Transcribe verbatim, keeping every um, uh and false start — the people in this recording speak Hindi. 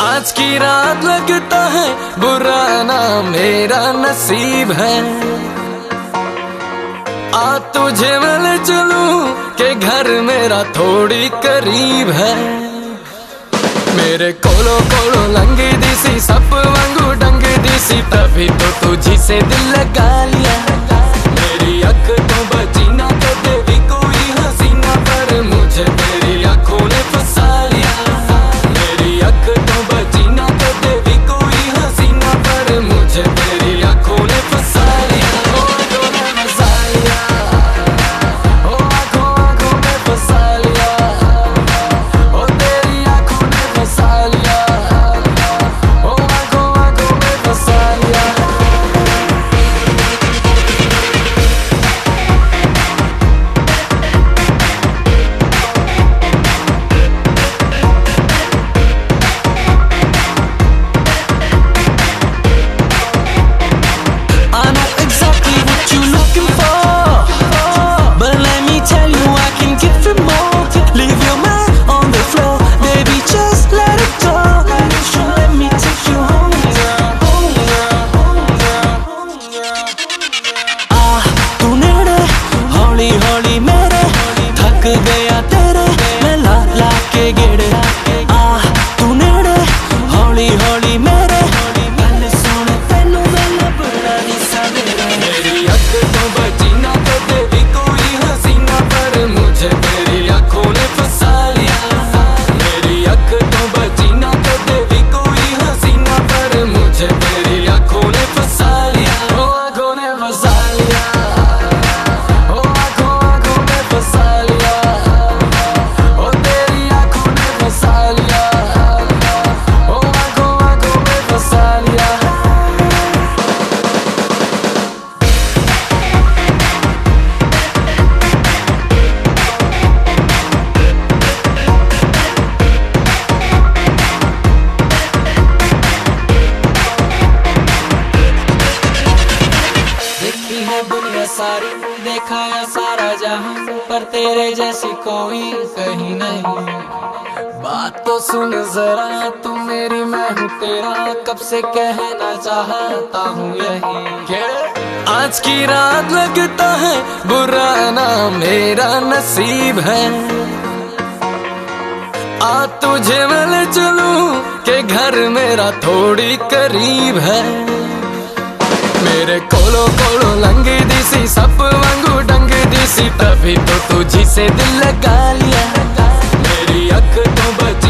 आज की रात लगता है बुरा ना मेरा नसीब है। आ तुझे मिल चलूं के घर मेरा थोड़ी करीब है। मेरे कोलो कोलो लंगी दिसी सप वांगू डंग दिसी तभी तो तुझी से दिल लगा लिया। मेरी अख तो बची ना कदे भी कोई हसीना पर मुझे तेरी आंखों ने फंसा लिया। मेरी अख तो बची ना कदे भी कोई हसीना पर मुझे तेरी आंखों ने फंसा लिया। ओ आंखों ने फंसा लिया, ओ आंखों आंखों ने फंसा लिया, ओ तेरी आंखों ने फंसा लिया, ओ आंखों आंखों ने फंसा लिया। गया तेरे मैं ला ला के गेड़े आ तू नेड़े हौली हौली मेरे गल सुन तेनू मैं बड़ा नी सवेरे। मेरी अख तो बची ना कदे भी कोई हसीना पर मुझे तेरी आंखों ने फंसा लिया। मेरी अख तो बची ना कदे भी कोई हसीना पर मुझे तेरी आंखों ने फंसा लिया। ओ आंखों ने फंसा लिया, ओ आंखों आंखों ने फंसा लिया, ओ तेरी आंखों ने फंसा लिया, ओ आंखों आंखों ने फंसा लिया। देखी है दुनिया सारी, देखा है सारा जहां, पर तेरे जैसी कोई कहीं नहीं। बात तो सुन जरा तू मेरी मैं हूँ तेरा, कब से कहना चाहता हूँ यही। आज की रात लगता है बुरा ना मेरा नसीब है। आ तुझे मिल चलूं के घर मेरा थोड़ी करीब है। मेरे कोलो कोलो लंगी दिसी सप वांगू डंग दिसी तभी तो तुझी से दिल लगा लिया। मेरी अख तो बची